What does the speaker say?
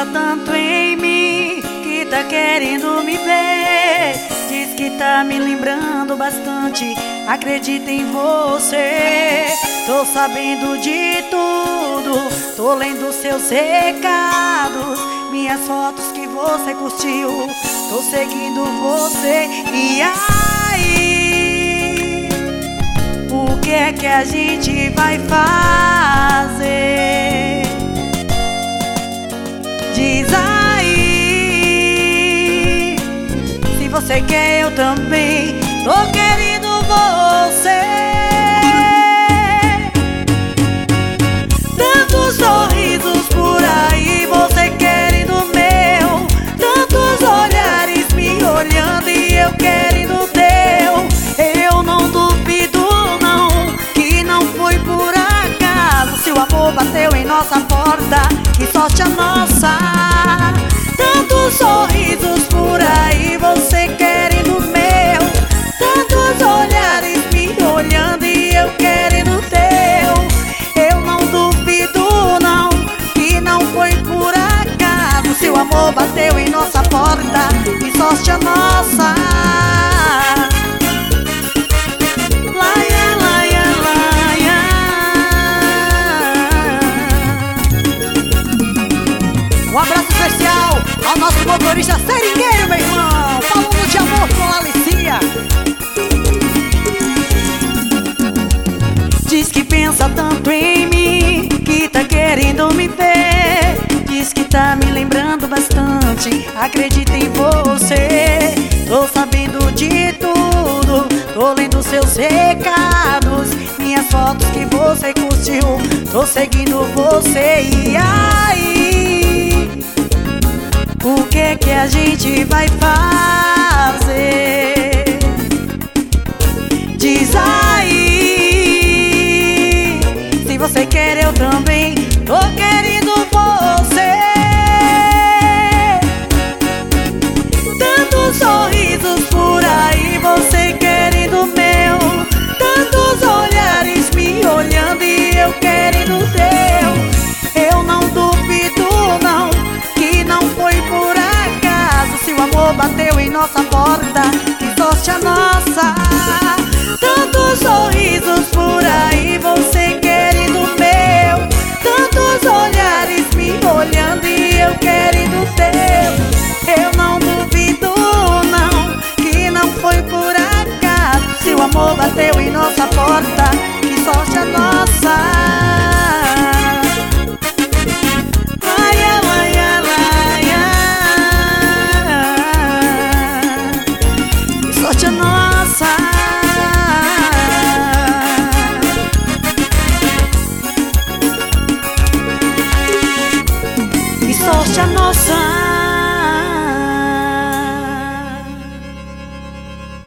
pensa tanto em mim, que tá querendo me ver. Diz que tá me lembrando bastante, acredita em você. Tô sabendo de tudo, tô lendo seus recados, minhas fotos que você curtiu, tô seguindo você. E aí, o que é que a gente vai fazer? Diz aí, se você quer eu também tô querendo você. Tantos sorrisos por aí, você querendo meu, tantos olhares me olhando e eu querendo teu. Eu não duvido não, que não foi por acaso, se o amor bateu em nossa porta, que sorte a nossa. Tantos sorrisos por aí, você querendo meu, tantos olhares me olhando e eu querendo teu. Eu não duvido não, que não foi por acaso, se o amor bateu em nossa porta, que sorte a nossa. Um abraço especial ao nosso motorista seringueiro, meu irmão, falando de amor com a Alicia. Diz que pensa tanto em mim, que tá querendo me ver. Diz que tá me lembrando bastante, acredita em você. Tô sabendo de tudo, tô lendo seus recados, minhas fotos que você curtiu, tô seguindo você. E aí, o que é que a gente vai fazer? Diz aí, se você quer eu também tô querendo você. Tantos sorrisos por aí, você querendo meu, tantos olhares me olhando e eu querendo teu. Eu não duvido não, que não foi por acaso, se o amor bateu em nossa porta, que sorte a nossa. Tantos sorrisos por aí, você querendo meu, tantos olhares me olhando e eu querendo teu. Eu não duvido não, que não foi por acaso, se o amor bateu em nossa porta, que sorte a nossa. Sorte a nossa. Que sorte a nossa.